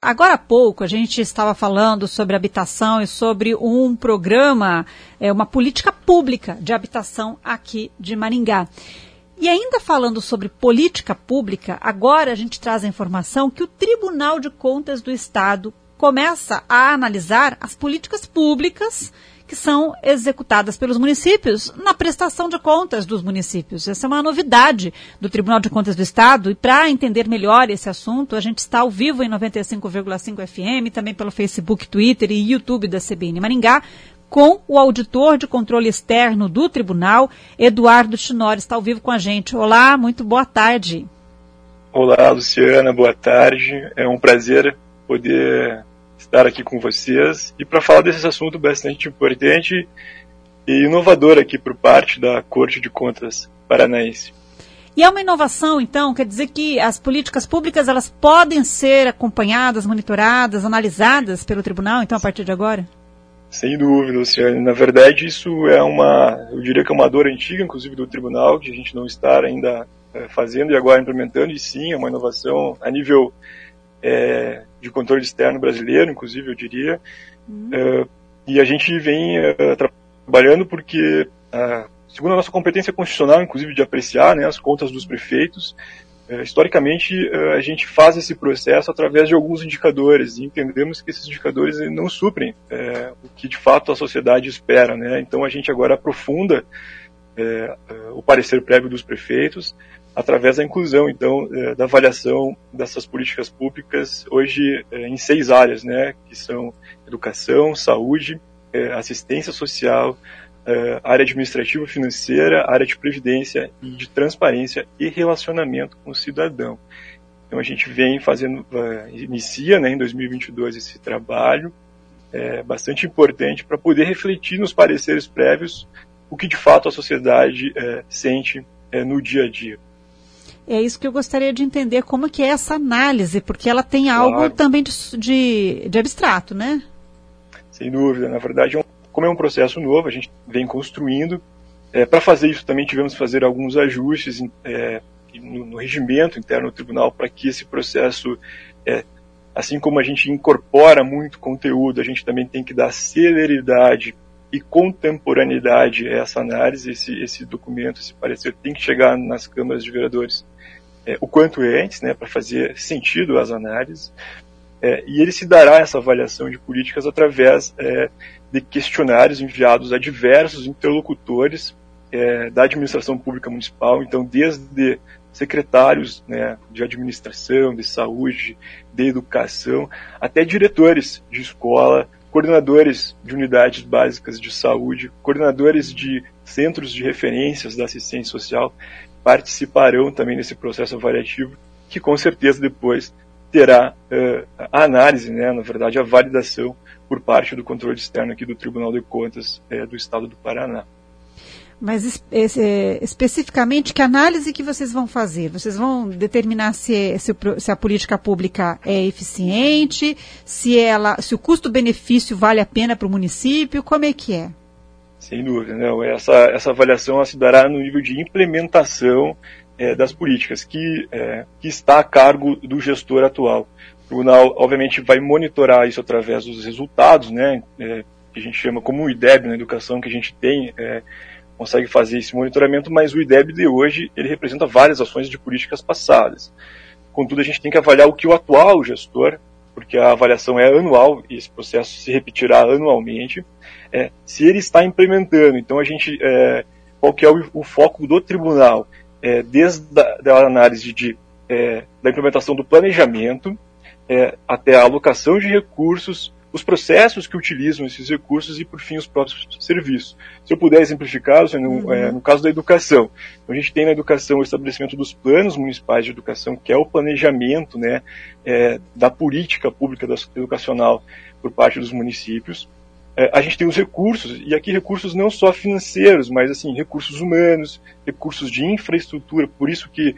Agora há pouco a gente estava falando sobre habitação e sobre um programa, uma política pública de habitação aqui de Maringá. E ainda falando sobre política pública, agora a gente traz a informação que o Tribunal de Contas do Estado começa a analisar as políticas públicas que são executadas pelos municípios na prestação de contas dos municípios. Essa é uma novidade do Tribunal de Contas do Estado, e para entender melhor esse assunto, a gente está ao vivo em 95,5 FM, também pelo Facebook, Twitter e YouTube da CBN Maringá, com o auditor de controle externo do tribunal, Eduardo Chinori, está ao vivo com a gente. Olá, muito boa tarde. Olá, Luciana, boa tarde. É um prazer poder estar aqui com vocês e para falar desse assunto bastante importante e inovador aqui por parte da Corte de Contas Paranaense. E é uma inovação, então, quer dizer que as políticas públicas elas podem ser acompanhadas, monitoradas, analisadas pelo tribunal, então, a partir de agora? Sem dúvida, Luciana. Na verdade, isso é eu diria que é uma dor antiga, inclusive, do tribunal, que a gente não está ainda fazendo e agora implementando, e sim, é uma inovação a nível de controle externo brasileiro, inclusive, eu diria. E a gente vem trabalhando porque, segundo a nossa competência constitucional, inclusive, de apreciar, né, as contas dos prefeitos, historicamente, a gente faz esse processo através de alguns indicadores, e entendemos que esses indicadores não suprem o que, de fato, a sociedade espera, né? Então, a gente agora aprofunda o parecer prévio dos prefeitos através da inclusão, então, da avaliação dessas políticas públicas, hoje em 6 áreas, né, que são educação, saúde, assistência social, área administrativa financeira, área de previdência e de transparência e relacionamento com o cidadão. Então a gente vem inicia, né, em 2022 esse trabalho bastante importante para poder refletir nos pareceres prévios o que de fato a sociedade sente no dia a dia. É isso que eu gostaria de entender, como que é essa análise, porque ela tem algo também de abstrato, né? Sem dúvida, na verdade, como é um processo novo, a gente vem construindo. Para fazer isso também tivemos que fazer alguns ajustes no regimento interno do tribunal para que esse processo, assim como a gente incorpora muito conteúdo, a gente também tem que dar celeridade e contemporaneidade a essa análise. Esse documento, esse parecer tem que chegar nas câmaras de vereadores o quanto antes, né, para fazer sentido às análises, e ele se dará essa avaliação de políticas através de questionários enviados a diversos interlocutores da administração pública municipal, então desde secretários, né, de administração, de saúde, de educação, até diretores de escola, coordenadores de unidades básicas de saúde, coordenadores de centros de referências da assistência social participarão também desse processo avaliativo, que com certeza depois terá a análise, né, na verdade a validação por parte do controle externo aqui do Tribunal de Contas do Estado do Paraná. Mas especificamente, que análise que vocês vão fazer? Vocês vão determinar se a política pública é eficiente, se o custo-benefício vale a pena para o município, como é que é? Sem dúvida, não. Essa avaliação se dará no nível de implementação das políticas, que está a cargo do gestor atual. O tribunal, obviamente, vai monitorar isso através dos resultados, né, que a gente chama como o IDEB na educação, que a gente tem, consegue fazer esse monitoramento, mas o IDEB de hoje, ele representa várias ações de políticas passadas. Contudo, a gente tem que avaliar o que o atual gestor, porque a avaliação é anual, e esse processo se repetirá anualmente, se ele está implementando. Então, qual que é o foco do tribunal? Desde a análise da implementação do planejamento, até a alocação de recursos, os processos que utilizam esses recursos e, por fim, os próprios serviços. Se eu puder exemplificar, no caso da educação, a gente tem na educação o estabelecimento dos planos municipais de educação, que é o planejamento, né, da política pública educacional por parte dos municípios. A gente tem os recursos, e aqui recursos não só financeiros, mas assim, recursos humanos, recursos de infraestrutura, por isso que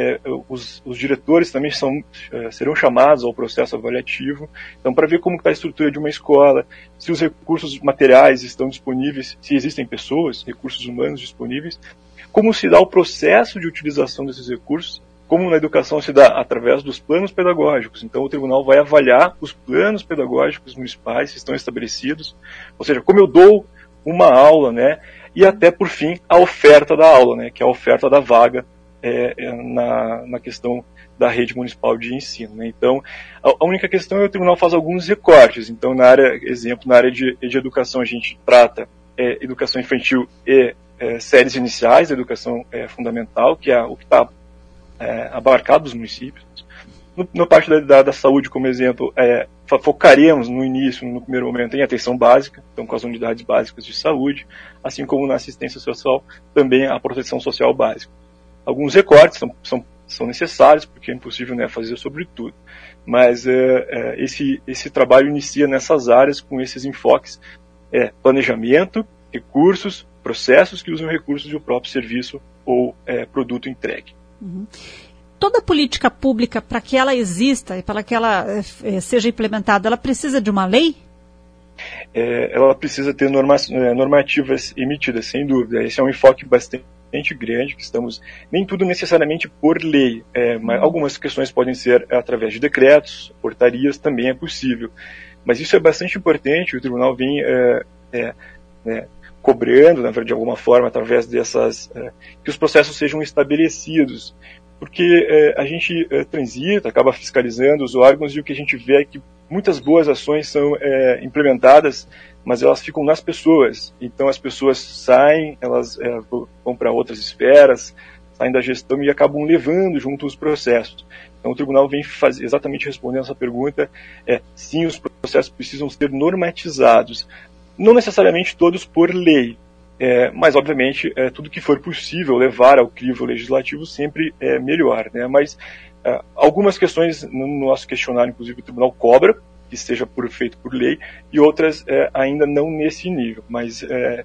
os diretores também serão chamados ao processo avaliativo, então para ver como está a estrutura de uma escola, se os recursos materiais estão disponíveis, se existem pessoas, recursos humanos disponíveis, como se dá o processo de utilização desses recursos como na educação se dá através dos planos pedagógicos. Então o tribunal vai avaliar os planos pedagógicos municipais que estão estabelecidos, ou seja, como eu dou uma aula, né, e até por fim a oferta da aula, né, que é a oferta da vaga na questão da rede municipal de ensino, né? Então a única questão é que o tribunal faz alguns recortes. Então na área de educação a gente trata educação infantil e séries iniciais da educação fundamental, que é o que está abarcado dos municípios. Na parte da saúde, como exemplo, focaremos no início, no primeiro momento, em atenção básica, então com as unidades básicas de saúde, assim como na assistência social, também a proteção social básica. Alguns recortes são necessários, porque é impossível, né, fazer sobre tudo. Mas esse trabalho inicia nessas áreas, com esses enfoques: planejamento, recursos, processos que usam recursos do próprio serviço ou produto entregue. Uhum. Toda política pública, para que ela exista e para que ela seja implementada, ela precisa de uma lei? Ela precisa ter normativas emitidas, sem dúvida. Esse é um enfoque bastante grande, que nem tudo necessariamente por lei, mas algumas questões podem ser através de decretos, portarias, também é possível. Mas isso é bastante importante, o tribunal vem cobrando, na verdade, de alguma forma, através dessas, que os processos sejam estabelecidos, porque a gente transita, acaba fiscalizando os órgãos, e o que a gente vê é que muitas boas ações são implementadas, mas elas ficam nas pessoas. Então as pessoas saem, elas vão para outras esferas, saem da gestão e acabam levando junto os processos. Então o tribunal vem exatamente respondendo essa pergunta: sim, os processos precisam ser normatizados, não necessariamente todos por lei, mas obviamente tudo que for possível levar ao crivo legislativo sempre é melhor, né? Mas algumas questões no nosso questionário, inclusive, o tribunal cobra que seja feito por lei, e outras ainda não nesse nível. Mas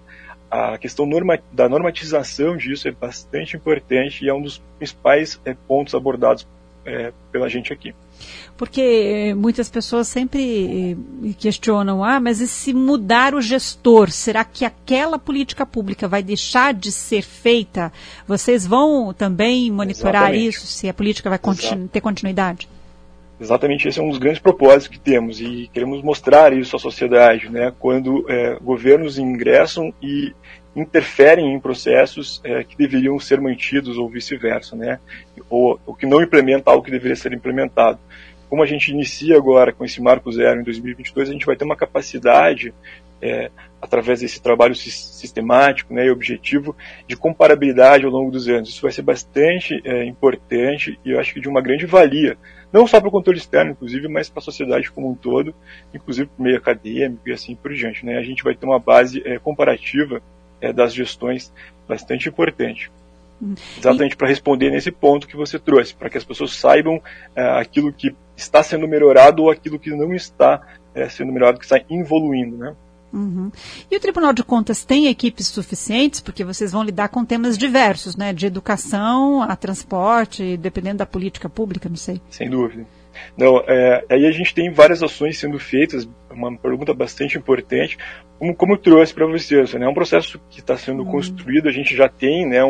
a questão da normatização disso é bastante importante e é um dos principais pontos abordados pela gente aqui. Porque muitas pessoas sempre questionam, mas e se mudar o gestor, será que aquela política pública vai deixar de ser feita? Vocês vão também monitorar Exatamente. Isso, se a política vai ter continuidade? Exatamente, esse é um dos grandes propósitos que temos, e queremos mostrar isso à sociedade, né? Quando governos ingressam e interferem em processos que deveriam ser mantidos, ou vice-versa, né? Ou que não implementa algo que deveria ser implementado. Como a gente inicia agora com esse Marco Zero em 2022, a gente vai ter uma capacidade, através desse trabalho sistemático, né, e objetivo, de comparabilidade ao longo dos anos. Isso vai ser bastante importante, e eu acho que de uma grande valia, não só para o controle externo, inclusive, mas para a sociedade como um todo, inclusive para o meio acadêmico e assim por diante, né? A gente vai ter uma base comparativa das gestões bastante importante. Exatamente para responder nesse ponto que você trouxe, para que as pessoas saibam aquilo que está sendo melhorado ou aquilo que não está sendo melhorado, que está evoluindo, né? Uhum. E o Tribunal de Contas tem equipes suficientes? Porque vocês vão lidar com temas diversos, né? De educação a transporte, dependendo da política pública, não sei. Sem dúvida. Não, aí a gente tem várias ações sendo feitas, uma pergunta bastante importante, como eu trouxe para vocês, né? É um processo que está sendo construído, a gente já tem, né,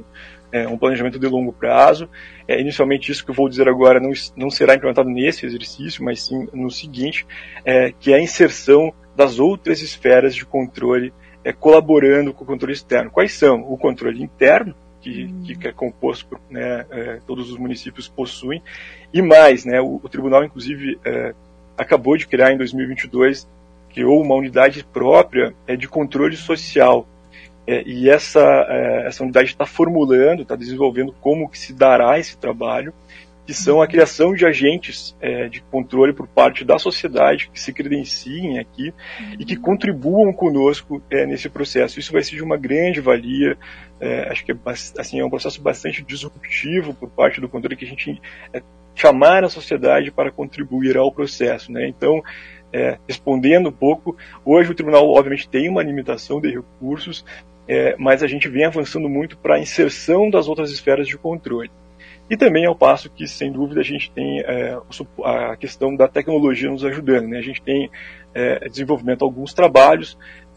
um planejamento de longo prazo. Inicialmente, isso que eu vou dizer agora não será implementado nesse exercício, mas sim no seguinte, que é a inserção das outras esferas de controle colaborando com o controle externo. Quais são? O controle interno, que é composto por, né, todos os municípios possuem, e mais, né, o tribunal, inclusive, acabou de criar em 2022, criou uma unidade própria de controle social, e essa unidade está formulando, está desenvolvendo como que se dará esse trabalho, que são a criação de agentes de controle por parte da sociedade, que se credenciem aqui e que contribuam conosco nesse processo. Isso vai ser de uma grande valia, acho que é um processo bastante disruptivo por parte do controle, que a gente chamar a sociedade para contribuir ao processo, né? Então, respondendo um pouco, hoje o tribunal obviamente tem uma limitação de recursos, mas a gente vem avançando muito para a inserção das outras esferas de controle. e também ao passo que, sem dúvida, a gente tem a questão da tecnologia nos ajudando, né? A gente tem desenvolvimento de alguns trabalhos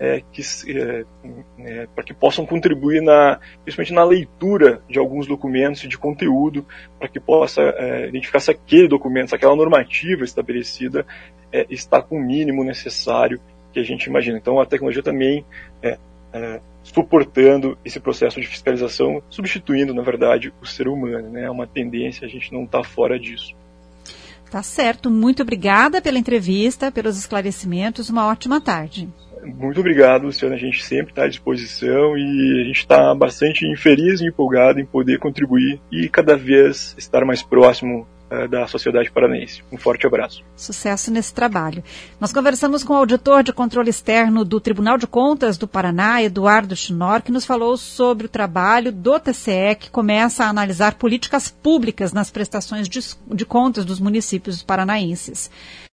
para que possam contribuir principalmente na leitura de alguns documentos e de conteúdo, para que possa identificar se aquele documento, se aquela normativa estabelecida está com o mínimo necessário que a gente imagina. Então a tecnologia também suportando esse processo de fiscalização, substituindo, na verdade, o ser humano, né? É uma tendência, a gente não está fora disso. Tá certo, muito obrigada pela entrevista, pelos esclarecimentos, uma ótima tarde. Muito obrigado, Luciana, a gente sempre está à disposição e a gente está bastante feliz e empolgado em poder contribuir e cada vez estar mais próximo da sociedade paranaense. Um forte abraço. Sucesso nesse trabalho. Nós conversamos com o auditor de controle externo do Tribunal de Contas do Paraná, Eduardo Chinor, que nos falou sobre o trabalho do TCE, que começa a analisar políticas públicas nas prestações de contas dos municípios paranaenses.